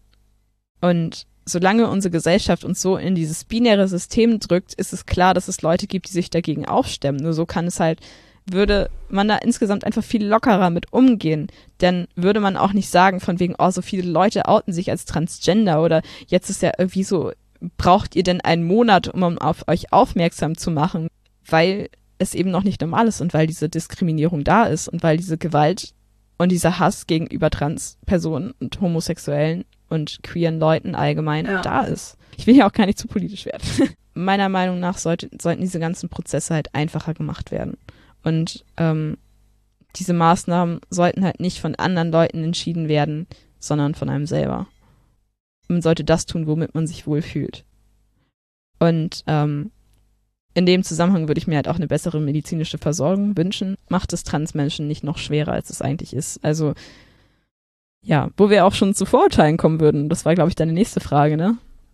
Und solange unsere Gesellschaft uns so in dieses binäre System drückt, ist es klar, dass es Leute gibt, die sich dagegen aufstemmen. Nur so kann es halt, würde man da insgesamt einfach viel lockerer mit umgehen. Denn würde man auch nicht sagen von wegen, oh, so viele Leute outen sich als Transgender oder jetzt ist ja irgendwie so, braucht ihr denn einen Monat, um auf euch aufmerksam zu machen? Weil es eben noch nicht normal ist und weil diese Diskriminierung da ist und weil diese Gewalt und dieser Hass gegenüber Transpersonen und Homosexuellen und queeren Leuten allgemein ja. da ist. Ich will ja auch gar nicht zu politisch werden. Meiner Meinung nach sollte, sollten diese ganzen Prozesse halt einfacher gemacht werden. Und ähm, diese Maßnahmen sollten halt nicht von anderen Leuten entschieden werden, sondern von einem selber. Man sollte das tun, womit man sich wohlfühlt. Und ähm, in dem Zusammenhang würde ich mir halt auch eine bessere medizinische Versorgung wünschen. Macht es Transmenschen nicht noch schwerer, als es eigentlich ist. Also ja, wo wir auch schon zu Vorurteilen kommen würden. Das war, glaube ich, deine nächste Frage, ne?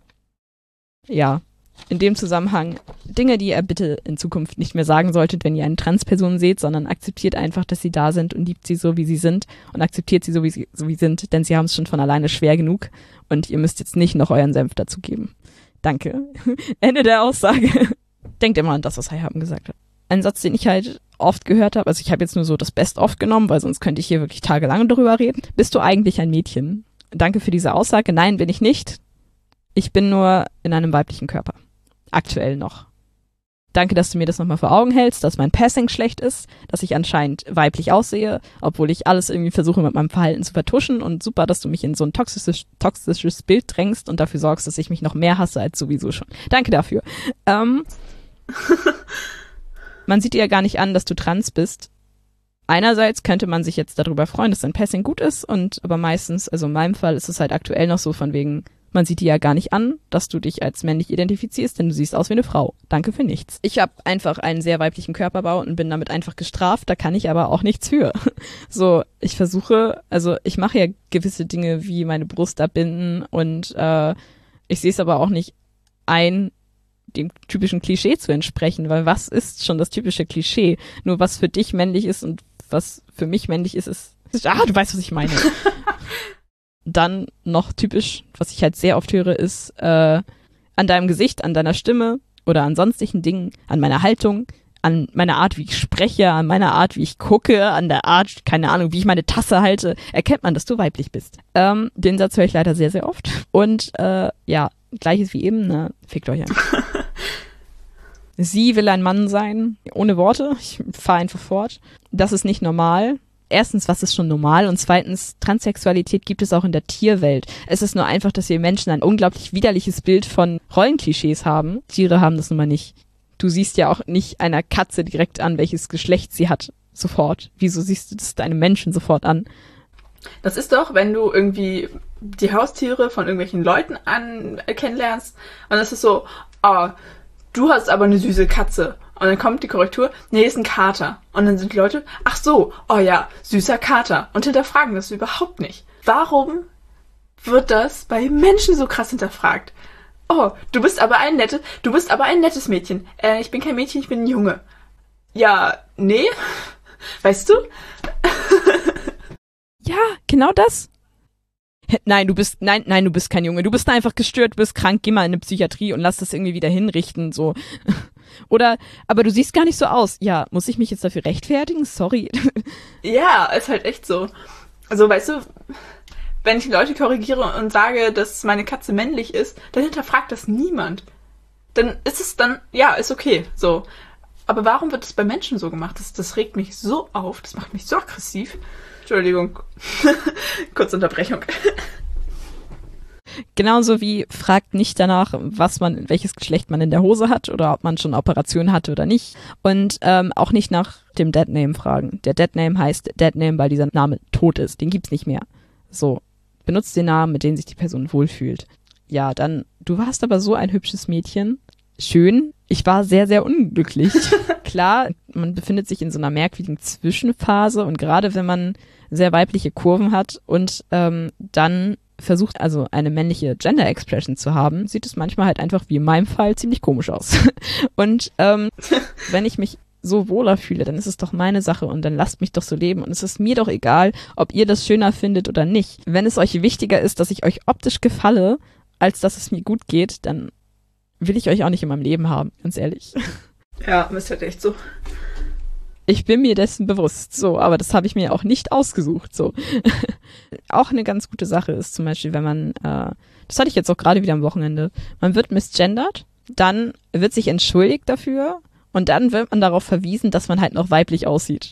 Ja, in dem Zusammenhang Dinge, die ihr bitte in Zukunft nicht mehr sagen solltet, wenn ihr eine Transperson seht, sondern akzeptiert einfach, dass sie da sind und liebt sie so, wie sie sind und akzeptiert sie so, wie sie so wie sind, denn sie haben es schon von alleine schwer genug und ihr müsst jetzt nicht noch euren Senf dazu geben. Danke. Ende der Aussage. Denkt immer an das, was Heihaben gesagt hat. Ein Satz, den ich halt oft gehört habe, also ich habe jetzt nur so das Best-of genommen, weil sonst könnte ich hier wirklich tagelang darüber reden. Bist du eigentlich ein Mädchen? Danke für diese Aussage. Nein, bin ich nicht. Ich bin nur in einem weiblichen Körper. Aktuell noch. Danke, dass du mir das nochmal vor Augen hältst, dass mein Passing schlecht ist, dass ich anscheinend weiblich aussehe, obwohl ich alles irgendwie versuche mit meinem Verhalten zu vertuschen und super, dass du mich in so ein toxisches, toxisches Bild drängst und dafür sorgst, dass ich mich noch mehr hasse als sowieso schon. Danke dafür. Ähm, man sieht dir ja gar nicht an, dass du trans bist. Einerseits könnte man sich jetzt darüber freuen, dass dein Passing gut ist und aber meistens, also in meinem Fall ist es halt aktuell noch so von wegen, man sieht dir ja gar nicht an, dass du dich als männlich identifizierst, denn du siehst aus wie eine Frau. Danke für nichts. Ich habe einfach einen sehr weiblichen Körperbau und bin damit einfach gestraft, da kann ich aber auch nichts für. So, ich versuche, also ich mache ja gewisse Dinge wie meine Brust abbinden und äh, ich sehe es aber auch nicht ein, dem typischen Klischee zu entsprechen, weil was ist schon das typische Klischee? Nur was für dich männlich ist und was für mich männlich ist, ist, ah, du weißt, was ich meine. Dann noch typisch, was ich halt sehr oft höre, ist, äh, An deinem Gesicht, an deiner Stimme oder an sonstigen Dingen, an meiner Haltung, an meiner Art, wie ich spreche, an meiner Art, wie ich gucke, an der Art, keine Ahnung, wie ich meine Tasse halte, erkennt man, dass du weiblich bist. Ähm, den Satz höre ich leider sehr, sehr oft. Und äh, ja, gleiches wie eben, ne, fickt euch an. Sie will ein Mann sein, ohne Worte, ich fahre einfach fort. Das ist nicht normal. Erstens, was ist schon normal? Und zweitens, Transsexualität gibt es auch in der Tierwelt. Es ist nur einfach, dass wir Menschen ein unglaublich widerliches Bild von Rollenklischees haben. Tiere haben das nun mal nicht. Du siehst ja auch nicht einer Katze direkt an, welches Geschlecht sie hat, sofort. Wieso siehst du das deinem Menschen sofort an? Das ist doch, wenn du irgendwie die Haustiere von irgendwelchen Leuten an äh, kennenlernst und es ist so, oh, du hast aber eine süße Katze. Und dann kommt die Korrektur, nee, ist ein Kater. Und dann sind die Leute, ach so, oh ja, süßer Kater. Und hinterfragen das überhaupt nicht. Warum wird das bei Menschen so krass hinterfragt? Oh, du bist aber ein nettes, du bist aber ein nettes Mädchen. Äh, ich bin kein Mädchen, ich bin ein Junge. Ja, nee, weißt du? Ja, genau das. Nein, du bist, nein, nein, du bist kein Junge. Du bist einfach gestört, du bist krank, geh mal in eine Psychiatrie und lass das irgendwie wieder hinrichten, so. Oder, aber du siehst gar nicht so aus. Ja, muss ich mich jetzt dafür rechtfertigen? Sorry. Ja, ist halt echt so. Also, weißt du, wenn ich die Leute korrigiere und sage, dass meine Katze männlich ist, dann hinterfragt das niemand. Dann ist es dann, ja, ist okay, so. Aber warum wird es bei Menschen so gemacht? Das, das regt mich so auf, das macht mich so aggressiv. Entschuldigung. Kurze Unterbrechung. Genauso wie fragt nicht danach, was man, welches Geschlecht man in der Hose hat oder ob man schon Operationen hatte oder nicht. Und ähm, auch nicht nach dem Deadname fragen. Der Deadname heißt Deadname, weil dieser Name tot ist. Den gibt's nicht mehr. So, benutzt den Namen, mit dem sich die Person wohlfühlt. Ja, dann, du warst aber so ein hübsches Mädchen. Schön. Ich war sehr, sehr unglücklich. Klar, man befindet sich in so einer merkwürdigen Zwischenphase und gerade wenn man sehr weibliche Kurven hat und ähm, dann versucht, also eine männliche Gender Expression zu haben, sieht es manchmal halt einfach, wie in meinem Fall, ziemlich komisch aus. Und ähm, wenn ich mich so wohler fühle, dann ist es doch meine Sache und dann lasst mich doch so leben und es ist mir doch egal, ob ihr das schöner findet oder nicht. Wenn es euch wichtiger ist, dass ich euch optisch gefalle, als dass es mir gut geht, dann will ich euch auch nicht in meinem Leben haben, ganz ehrlich. Ja, ist halt echt so. Ich bin mir dessen bewusst, so, aber das habe ich mir auch nicht ausgesucht, so. Auch eine ganz gute Sache ist zum Beispiel, wenn man, äh, das hatte ich jetzt auch gerade wieder am Wochenende, man wird misgendert, dann wird sich entschuldigt dafür und dann wird man darauf verwiesen, dass man halt noch weiblich aussieht.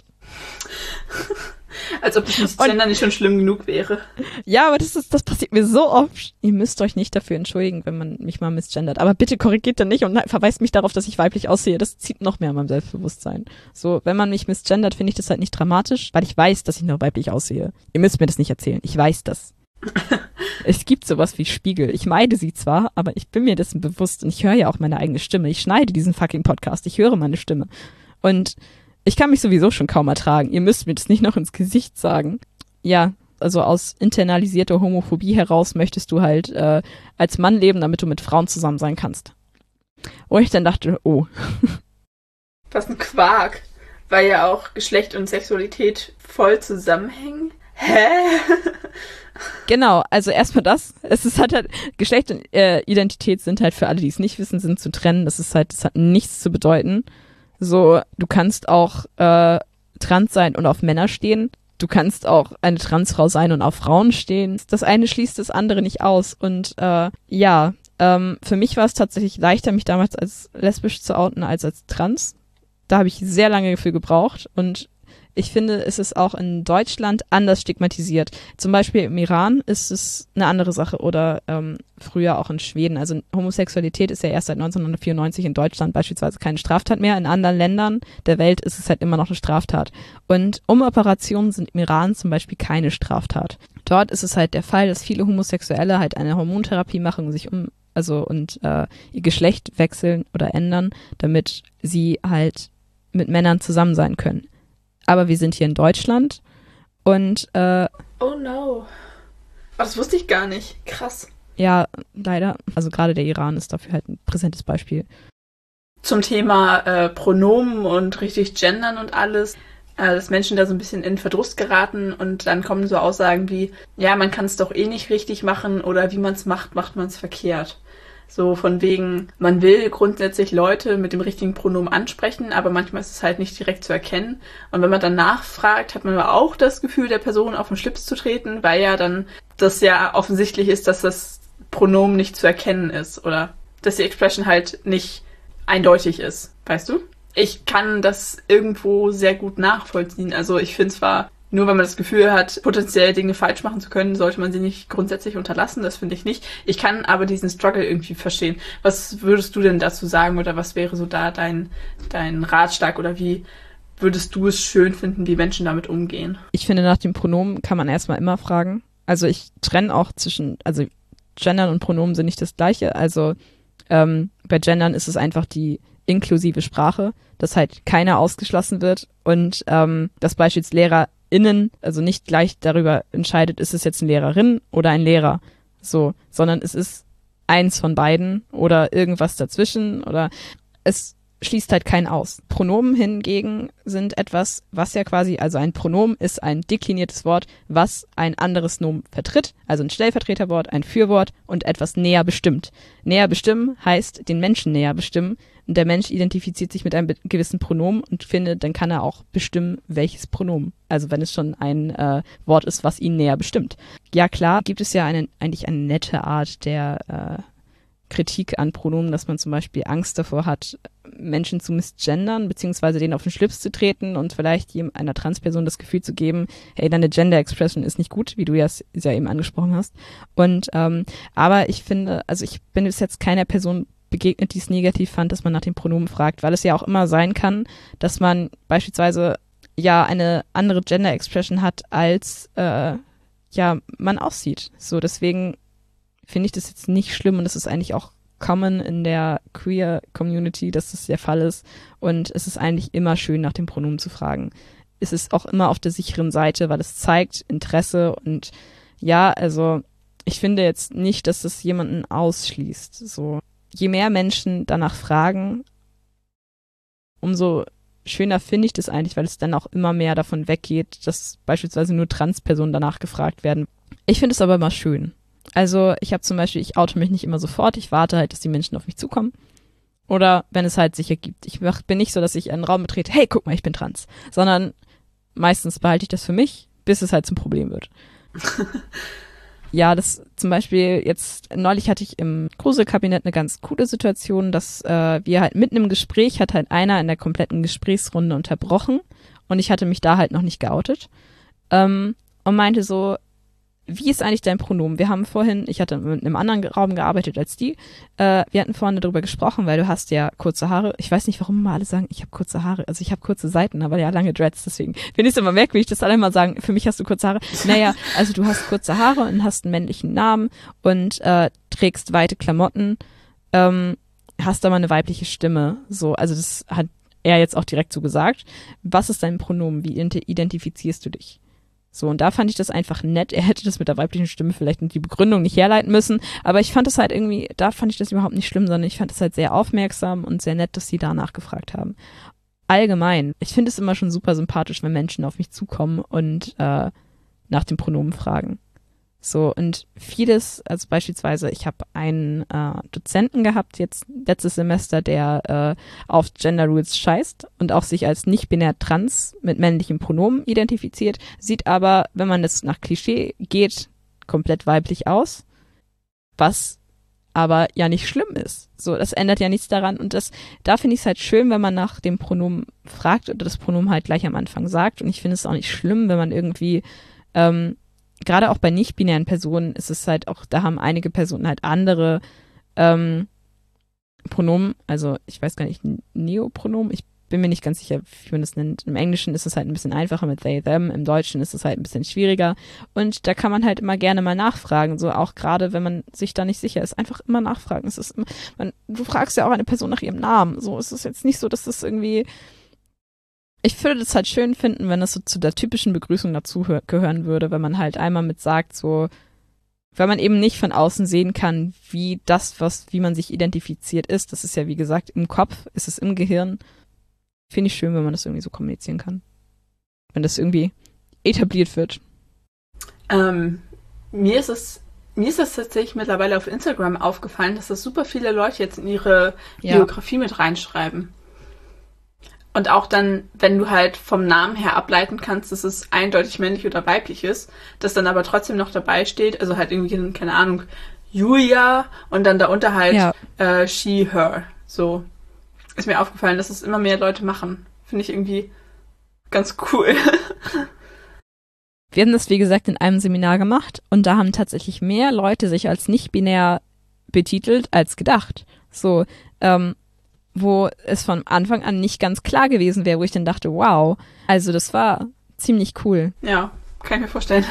Als ob das Misgender nicht schon schlimm genug wäre. Ja, aber das ist, das passiert mir so oft. Ihr müsst euch nicht dafür entschuldigen, wenn man mich mal misgendert. Aber bitte korrigiert dann nicht und verweist mich darauf, dass ich weiblich aussehe. Das zieht noch mehr an meinem Selbstbewusstsein. So, wenn man mich misgendert, finde ich das halt nicht dramatisch, weil ich weiß, dass ich noch weiblich aussehe. Ihr müsst mir das nicht erzählen. Ich weiß das. Es gibt sowas wie Spiegel. Ich meide sie zwar, aber ich bin mir dessen bewusst und ich höre ja auch meine eigene Stimme. Ich schneide diesen fucking Podcast. Ich höre meine Stimme. Und ich kann mich sowieso schon kaum ertragen. Ihr müsst mir das nicht noch ins Gesicht sagen. Ja, also aus internalisierter Homophobie heraus möchtest du halt äh, als Mann leben, damit du mit Frauen zusammen sein kannst. Wo ich dann dachte, oh. Was ein Quark. Weil ja auch Geschlecht und Sexualität voll zusammenhängen. Hä? Genau, also erstmal das. Es ist halt, halt Geschlecht und äh, Identität sind halt für alle, die es nicht wissen, sind zu trennen. Das ist halt, das hat nichts zu bedeuten. So, du kannst auch äh, trans sein und auf Männer stehen. Du kannst auch eine Transfrau sein und auf Frauen stehen. Das eine schließt das andere nicht aus. Und äh, ja, ähm, für mich war es tatsächlich leichter, mich damals als lesbisch zu outen als als trans. Da habe ich sehr lange für gebraucht. Und ich finde, es ist auch in Deutschland anders stigmatisiert. Zum Beispiel im Iran ist es eine andere Sache oder ähm, früher auch in Schweden. Also Homosexualität ist ja erst seit neunzehnhundertvierundneunzig in Deutschland beispielsweise keine Straftat mehr. In anderen Ländern der Welt ist es halt immer noch eine Straftat. Und Umoperationen sind im Iran zum Beispiel keine Straftat. Dort ist es halt der Fall, dass viele Homosexuelle halt eine Hormontherapie machen und sich um, also und äh, ihr Geschlecht wechseln oder ändern, damit sie halt mit Männern zusammen sein können. Aber wir sind hier in Deutschland und äh, oh no. Oh, das wusste ich gar nicht. Krass. Ja, leider. Also gerade der Iran ist dafür halt ein präsentes Beispiel. Zum Thema äh, Pronomen und richtig gendern und alles, äh, dass Menschen da so ein bisschen in Verdruss geraten und dann kommen so Aussagen wie, ja, man kann es doch eh nicht richtig machen oder wie man es macht, macht man es verkehrt. So von wegen, man will grundsätzlich Leute mit dem richtigen Pronomen ansprechen, aber manchmal ist es halt nicht direkt zu erkennen. Und wenn man dann nachfragt, hat man aber auch das Gefühl, der Person auf den Schlips zu treten, weil ja dann das ja offensichtlich ist, dass das Pronomen nicht zu erkennen ist oder dass die Expression halt nicht eindeutig ist, weißt du? Ich kann das irgendwo sehr gut nachvollziehen. Also ich finde zwar, nur wenn man das Gefühl hat, potenziell Dinge falsch machen zu können, sollte man sie nicht grundsätzlich unterlassen. Das finde ich nicht. Ich kann aber diesen Struggle irgendwie verstehen. Was würdest du denn dazu sagen oder was wäre so da dein, dein Ratschlag oder wie würdest du es schön finden, wie Menschen damit umgehen? Ich finde, nach dem Pronomen kann man erstmal immer fragen. Also ich trenne auch zwischen, also Gendern und Pronomen sind nicht das Gleiche. Also ähm, bei Gendern ist es einfach die inklusive Sprache, dass halt keiner ausgeschlossen wird und ähm, dass beispielsweise LehrerInnen also nicht gleich darüber entscheidet, ist es jetzt eine Lehrerin oder ein Lehrer, so, sondern es ist eins von beiden oder irgendwas dazwischen oder es schließt halt keinen aus. Pronomen hingegen sind etwas, was ja quasi, also ein Pronomen ist ein dekliniertes Wort, was ein anderes Nomen vertritt, also ein Stellvertreterwort, ein Fürwort und etwas näher bestimmt. Näher bestimmen heißt den Menschen näher bestimmen und der Mensch identifiziert sich mit einem be- gewissen Pronomen und findet, dann kann er auch bestimmen, welches Pronomen. Also wenn es schon ein äh, Wort ist, was ihn näher bestimmt. Ja klar, gibt es ja eine, eigentlich eine nette Art der äh, Kritik an Pronomen, dass man zum Beispiel Angst davor hat, Menschen zu misgendern, beziehungsweise denen auf den Schlips zu treten und vielleicht einer Transperson das Gefühl zu geben, hey, deine Gender Expression ist nicht gut, wie du ja, ja eben angesprochen hast. Und ähm, aber ich finde, also ich bin bis jetzt keiner Person begegnet, die es negativ fand, dass man nach dem Pronomen fragt, weil es ja auch immer sein kann, dass man beispielsweise ja eine andere Gender Expression hat, als äh, ja man aussieht. So, deswegen finde ich das jetzt nicht schlimm und das ist eigentlich auch common in der Queer Community, dass das der Fall ist und es ist eigentlich immer schön, nach dem Pronomen zu fragen. Es ist auch immer auf der sicheren Seite, weil es zeigt Interesse und ja, also ich finde jetzt nicht, dass das jemanden ausschließt. So, je mehr Menschen danach fragen, umso schöner finde ich das eigentlich, weil es dann auch immer mehr davon weggeht, dass beispielsweise nur Transpersonen danach gefragt werden. Ich finde es aber immer schön. Also ich habe zum Beispiel, ich oute mich nicht immer sofort, ich warte halt, dass die Menschen auf mich zukommen. Oder wenn es halt sich ergibt. Ich mach, bin nicht so, dass ich einen Raum betrete, hey, guck mal, ich bin trans. Sondern meistens behalte ich das für mich, bis es halt zum Problem wird. Ja, das zum Beispiel jetzt, neulich hatte ich im Gruselkabinett eine ganz coole Situation, dass äh, wir halt mitten im Gespräch hat halt einer in der kompletten Gesprächsrunde unterbrochen und ich hatte mich da halt noch nicht geoutet ähm, und meinte so, wie ist eigentlich dein Pronomen? Wir haben vorhin, ich hatte in einem anderen Raum gearbeitet als die, äh, wir hatten vorhin darüber gesprochen, weil du hast ja kurze Haare. Ich weiß nicht, warum immer alle sagen, ich habe kurze Haare. Also ich habe kurze Seiten, aber ja lange Dreads, deswegen finde ich es immer merkwürdig, dass alle mal sagen, für mich hast du kurze Haare. Naja, also du hast kurze Haare und hast einen männlichen Namen und äh, trägst weite Klamotten, ähm, hast aber eine weibliche Stimme. So, also das hat er jetzt auch direkt so gesagt. Was ist dein Pronomen? Wie identifizierst du dich? So, und da fand ich das einfach nett. Er hätte das mit der weiblichen Stimme vielleicht die Begründung nicht herleiten müssen, aber ich fand das halt irgendwie, da fand ich das überhaupt nicht schlimm, sondern ich fand es halt sehr aufmerksam und sehr nett, dass sie da nachgefragt haben. Allgemein, ich finde es immer schon super sympathisch, wenn Menschen auf mich zukommen und äh, nach dem Pronomen fragen. So, und vieles, also beispielsweise, ich habe einen äh, Dozenten gehabt, jetzt letztes Semester, der äh, auf Gender Rules scheißt und auch sich als nicht-binär trans mit männlichem Pronomen identifiziert, sieht aber, wenn man das nach Klischee geht, komplett weiblich aus, was aber ja nicht schlimm ist. So, das ändert ja nichts daran und das, da finde ich es halt schön, wenn man nach dem Pronomen fragt oder das Pronomen halt gleich am Anfang sagt und ich finde es auch nicht schlimm, wenn man irgendwie ähm, gerade auch bei nicht-binären Personen ist es halt auch, da haben einige Personen halt andere ähm, Pronomen, also ich weiß gar nicht, Neopronomen, ich bin mir nicht ganz sicher, wie man das nennt. Im Englischen ist es halt ein bisschen einfacher mit they, them, im Deutschen ist es halt ein bisschen schwieriger und da kann man halt immer gerne mal nachfragen, so auch gerade, wenn man sich da nicht sicher ist, einfach immer nachfragen. Es ist immer, man, du fragst ja auch eine Person nach ihrem Namen, so es ist jetzt nicht so, dass das irgendwie. Ich würde das halt schön finden, wenn das so zu der typischen Begrüßung dazu hör- gehören würde, wenn man halt einmal mit sagt, so, wenn man eben nicht von außen sehen kann, wie das, was, wie man sich identifiziert ist. Das ist ja, wie gesagt, im Kopf, ist es im Gehirn. Finde ich schön, wenn man das irgendwie so kommunizieren kann. Wenn das irgendwie etabliert wird. Ähm, mir ist es mir ist das tatsächlich mittlerweile auf Instagram aufgefallen, dass das super viele Leute jetzt in ihre Ja. Biografie mit reinschreiben. Und auch dann, wenn du halt vom Namen her ableiten kannst, dass es eindeutig männlich oder weiblich ist, dass dann aber trotzdem noch dabei steht, also halt irgendwie, keine Ahnung, Julia und dann darunter halt Ja. äh, she, her. So ist mir aufgefallen, dass es immer mehr Leute machen. Finde ich irgendwie ganz cool. Wir haben das, wie gesagt, in einem Seminar gemacht und da haben tatsächlich mehr Leute sich als nicht-binär betitelt als gedacht. So, ähm, wo es von Anfang an nicht ganz klar gewesen wäre, wo ich dann dachte, wow, also das war ziemlich cool. Ja, kann ich mir vorstellen.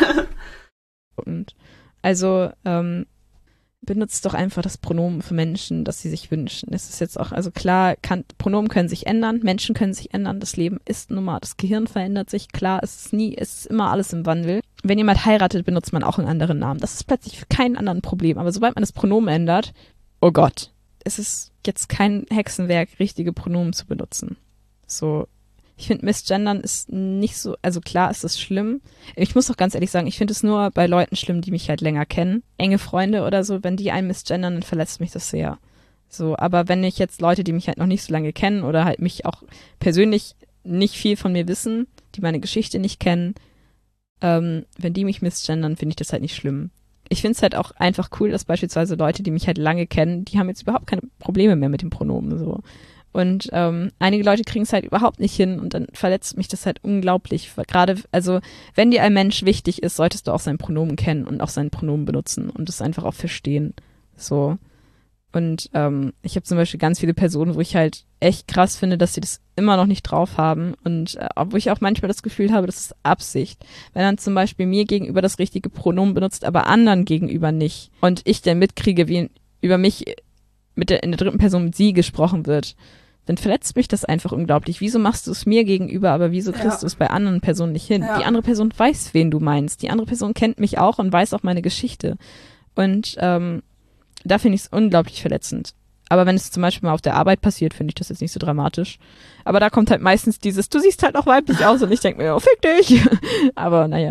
Und also ähm, benutzt doch einfach das Pronomen für Menschen, das sie sich wünschen. Es ist jetzt auch, also klar, kann, Pronomen können sich ändern, Menschen können sich ändern, das Leben ist nun mal, das Gehirn verändert sich, klar, es ist nie, es ist immer alles im Wandel. Wenn jemand heiratet, benutzt man auch einen anderen Namen. Das ist plötzlich für keinen anderen Problem. Aber sobald man das Pronomen ändert, oh Gott, es ist jetzt kein Hexenwerk, richtige Pronomen zu benutzen. So, ich finde, Missgendern ist nicht so, also klar ist es schlimm. Ich muss auch ganz ehrlich sagen, ich finde es nur bei Leuten schlimm, die mich halt länger kennen. Enge Freunde oder so, wenn die einen missgendern, dann verletzt mich das sehr. So, aber wenn ich jetzt Leute, die mich halt noch nicht so lange kennen oder halt mich auch persönlich nicht viel von mir wissen, die meine Geschichte nicht kennen, ähm, wenn die mich missgendern, finde ich das halt nicht schlimm. Ich finde es halt auch einfach cool, dass beispielsweise Leute, die mich halt lange kennen, die haben jetzt überhaupt keine Probleme mehr mit dem Pronomen, so. Und ähm, einige Leute kriegen es halt überhaupt nicht hin und dann verletzt mich das halt unglaublich. Gerade, also wenn dir ein Mensch wichtig ist, solltest du auch sein Pronomen kennen und auch sein Pronomen benutzen und es einfach auch verstehen. So. Und ähm, ich habe zum Beispiel ganz viele Personen, wo ich halt echt krass finde, dass sie das immer noch nicht drauf haben und äh, wo ich auch manchmal das Gefühl habe, das ist Absicht. Wenn dann zum Beispiel mir gegenüber das richtige Pronomen benutzt, aber anderen gegenüber nicht und ich dann mitkriege, wie über mich mit der, in der dritten Person mit sie gesprochen wird, dann verletzt mich das einfach unglaublich. Wieso machst du es mir gegenüber, aber wieso kriegst Ja. du es bei anderen Personen nicht hin? Ja. Die andere Person weiß, wen du meinst. Die andere Person kennt mich auch und weiß auch meine Geschichte. Und ähm, da finde ich es unglaublich verletzend. Aber wenn es zum Beispiel mal auf der Arbeit passiert, finde ich das jetzt nicht so dramatisch. Aber da kommt halt meistens dieses, du siehst halt auch weiblich aus und ich denke mir, oh, fick dich. Aber naja.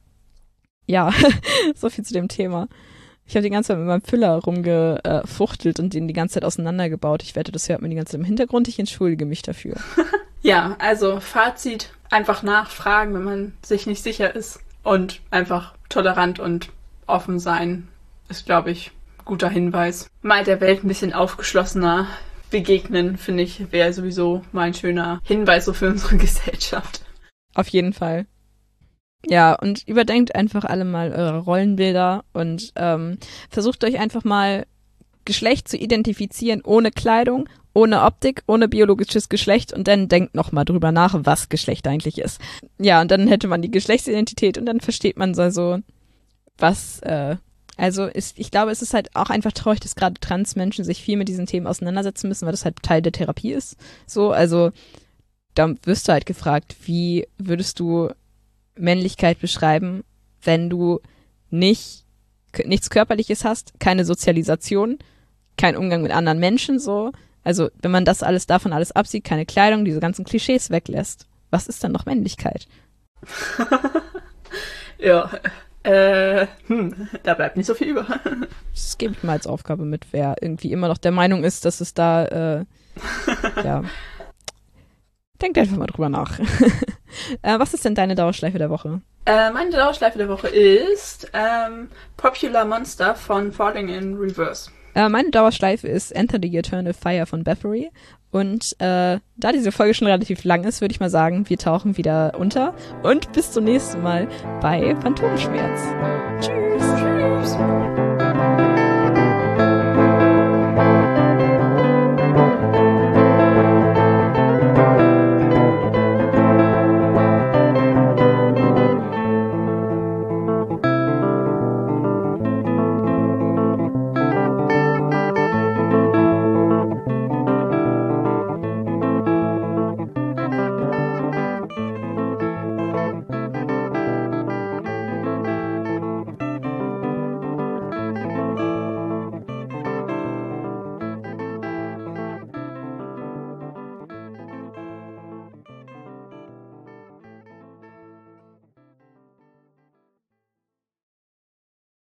Ja, so viel zu dem Thema. Ich habe die ganze Zeit mit meinem Füller rumgefuchtelt und den die ganze Zeit auseinandergebaut. Ich wette, das hört man die ganze Zeit im Hintergrund. Ich entschuldige mich dafür. Ja, also Fazit, einfach nachfragen, wenn man sich nicht sicher ist. Und einfach tolerant und offen sein, ist, glaube ich, ein guter Hinweis. Mal der Welt ein bisschen aufgeschlossener begegnen, finde ich, wäre sowieso mal ein schöner Hinweis so für unsere Gesellschaft. Auf jeden Fall. Ja, und überdenkt einfach alle mal eure Rollenbilder und ähm, versucht euch einfach mal Geschlecht zu identifizieren ohne Kleidung, ohne Optik, ohne biologisches Geschlecht und dann denkt nochmal drüber nach, was Geschlecht eigentlich ist. Ja, und dann hätte man die Geschlechtsidentität und dann versteht man so, so was, äh, also ist, ich glaube, es ist halt auch einfach traurig, dass gerade Transmenschen sich viel mit diesen Themen auseinandersetzen müssen, weil das halt Teil der Therapie ist. So, also da wirst du halt gefragt, wie würdest du Männlichkeit beschreiben, wenn du nicht nichts Körperliches hast, keine Sozialisation, kein Umgang mit anderen Menschen, so. Also, wenn man das alles davon alles absieht, keine Kleidung, diese ganzen Klischees weglässt, was ist dann noch Männlichkeit? Ja, äh, hm, da bleibt nicht so viel über. Das gebe ich mal als Aufgabe mit, wer irgendwie immer noch der Meinung ist, dass es da, äh, ja, denkt einfach mal drüber nach. äh, was ist denn deine Dauerschleife der Woche? Äh, meine Dauerschleife der Woche ist ähm, Popular Monster von Falling in Reverse. Äh, meine Dauerschleife ist Enter the Eternal Fire von Bathory. Und äh, da diese Folge schon relativ lang ist, würde ich mal sagen, wir tauchen wieder unter. Und bis zum nächsten Mal bei Phantomschmerz. Tschüss. Tschüss.